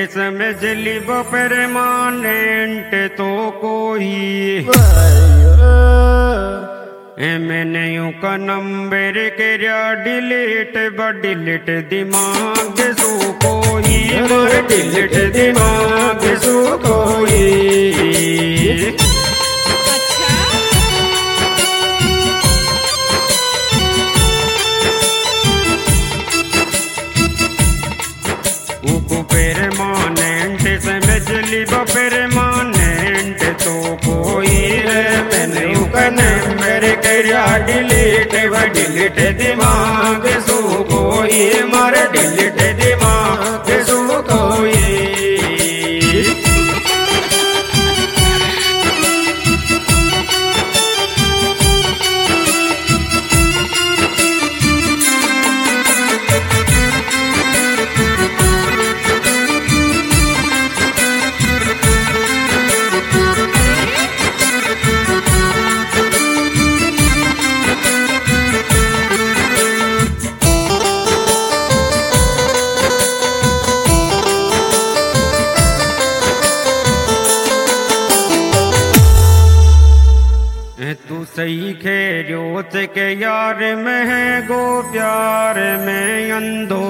समझ ली वो परमानेंट तो कोई मैंने यूं का नंबर करिया डिलीट डिलीट दिमाग सो कोई मार डिलीट दिमाग सो कोई। परमानेंट समझ ली वो परमानेंट तो कोई है मैंने नंबर करिया डिलीट डिलीट दिमाग सो कोई मार डिलीट दिमाग सो कोई। तू सही खेरियो के यार में है गो प्यार में अंधो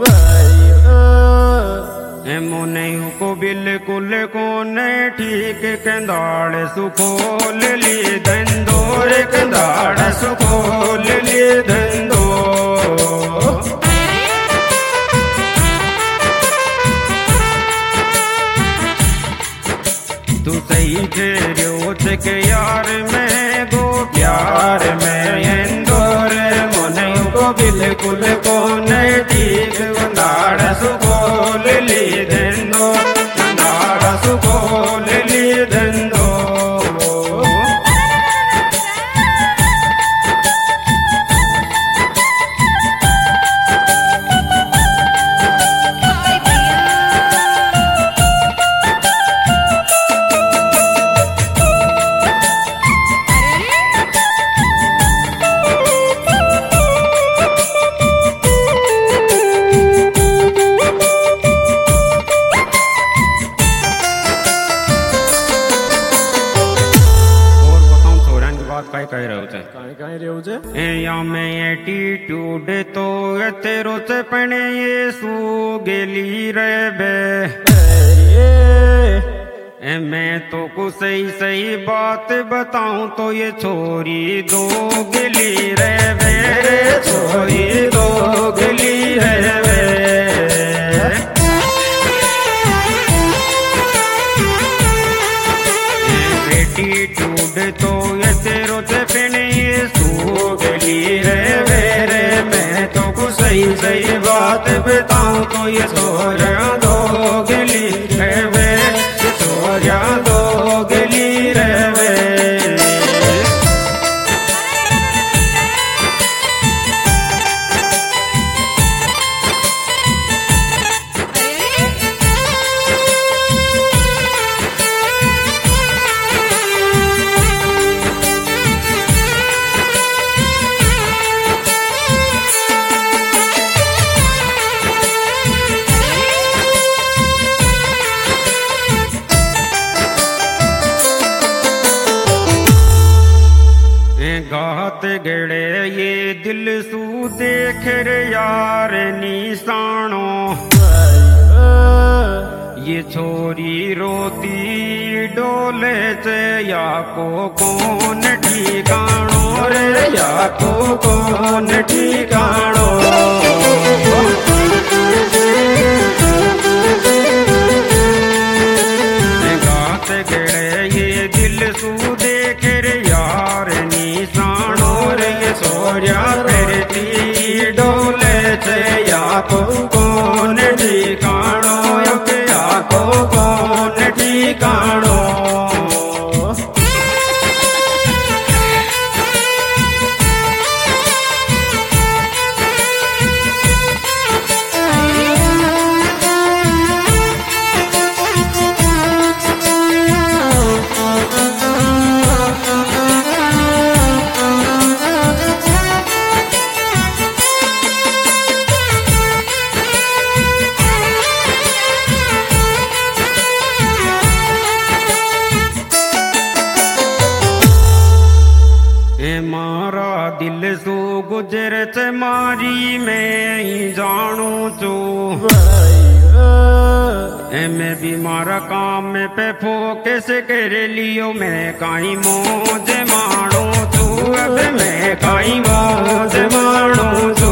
मोने को बिल्कुल कोने ठीक कंधाड़ सुखोल ली धंधो रे कंधाड़ सुखोल ली धंधो। तू सही खेरियो के यार में गो प्यार में इंदौर मोने को बिल्कुल कोने ठीक कंधाड़ सुखोल ली धंधो कंधाड़ सुखोल ली धंधो। या में एटीट्यूड तो तेरो से पने ये सू गेली रे बे मैं तो को सही सही बात बताऊं तो ये छोरी दो गेली रे बे छोरी दो गेली है वे। एटीट्यूड तो ये तेरो से पने ये सू गेली रे वे मैं तो को सही सही बात बताऊं तो ये छोरा दो गेली रे वे छोरा दो गेली रे वे। गात गड़े ये दिल सू देख रे यार निशानो ये छोरी रोती डोले से या को कौन ठिकानो रे या को कौन ठिकानो। गात गड़े ये दिल सू देख रे यार निशानो रे ये सोरिया करती डोले से या को कौन ठिकानो या को कौन ठिकानो। गुजरत मारी मैं ही जानू तू मैं बीमार काम पे फोकस कर लियो मैं काई मौज माणू तू अब मैं काई मौज माणू तू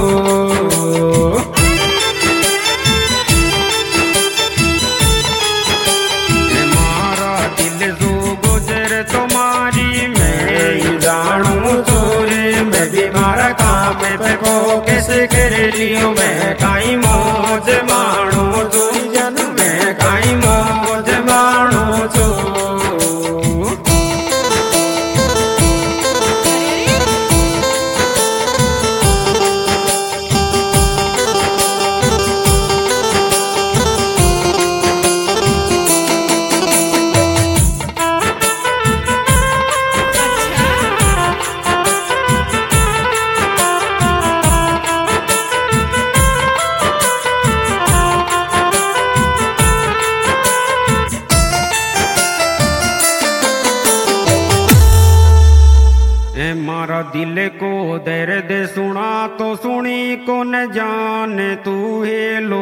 मारा दिल जो गुजर तुम्हारी मैं ही जानू तू रे मैं बीमार काम पे फोकस कर लियो मैं काई मौज माणू तू मैं काई मौज माणू तू मारा दिल को दर्द सुना तो सुनी को न जान तू है लो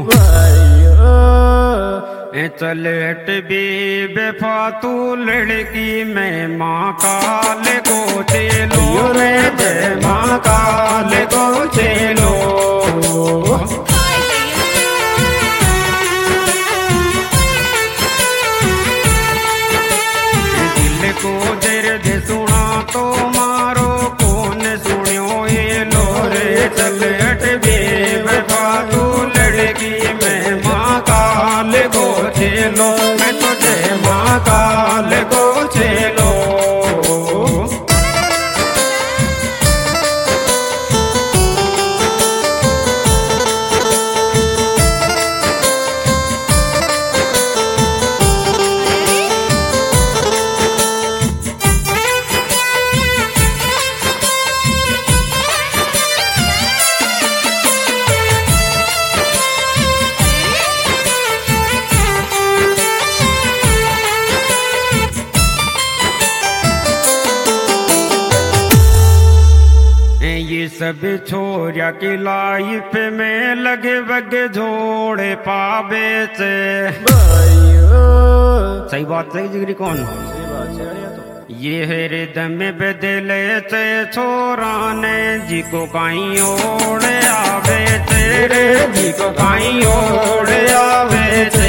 चल हट बेवफा तू लड़की मैं माँ काल को चेलो रे जय माँ काल को चेलो दिल को दर्द सुना तो मारो कौन सुनियो ये लो रे चल हट बेवफा तू लड़की मैं माँ काल को चेलो मैं तुझे माँ काल को चेलो ये सब छोरिया की लाइफ में लगे वगे जोड़े पावे से सही बात सही जिगरी कौन ये है रिदम बदले से छोराने जी को कहीं ओढ़ आवे तेरे जी को कहीं ओढ़ आवे से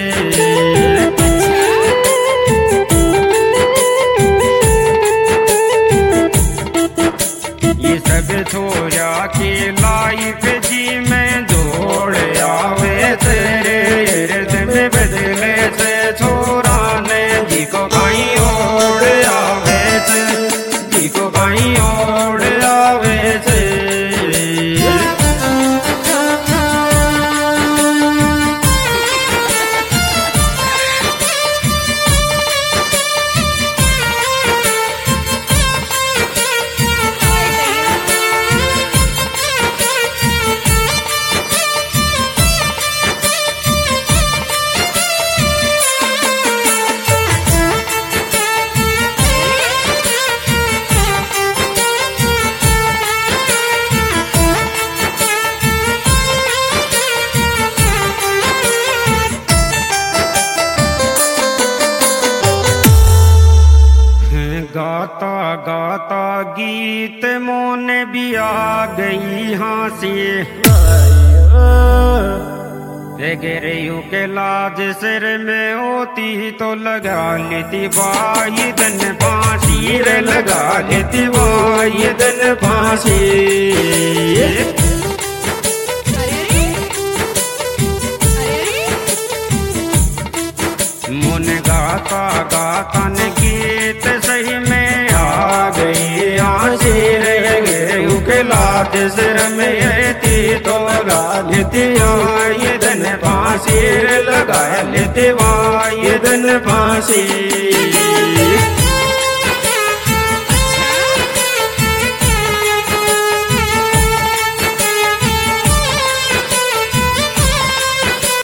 ये सब छोरा की लाइफ जी में जोड़ आवे तेरे रिदम बदले से छोरा ने जी को कहीं ओढ़ आवे से जी को कहीं ओढ़ आवे से गाता गाता गीत मोने भी आ गई हाँसी गिरयू के लाज सिर में होती तो लगा लेती बाई दन फांसी रे लगा लेती बाई दन फांसी मुन गाता गाता न गीत सही में आ गई आंसी रे गिरयू के लाज सिर में थी तो लगा लेती ये धन फांसी लगा लेती ये धन फांसी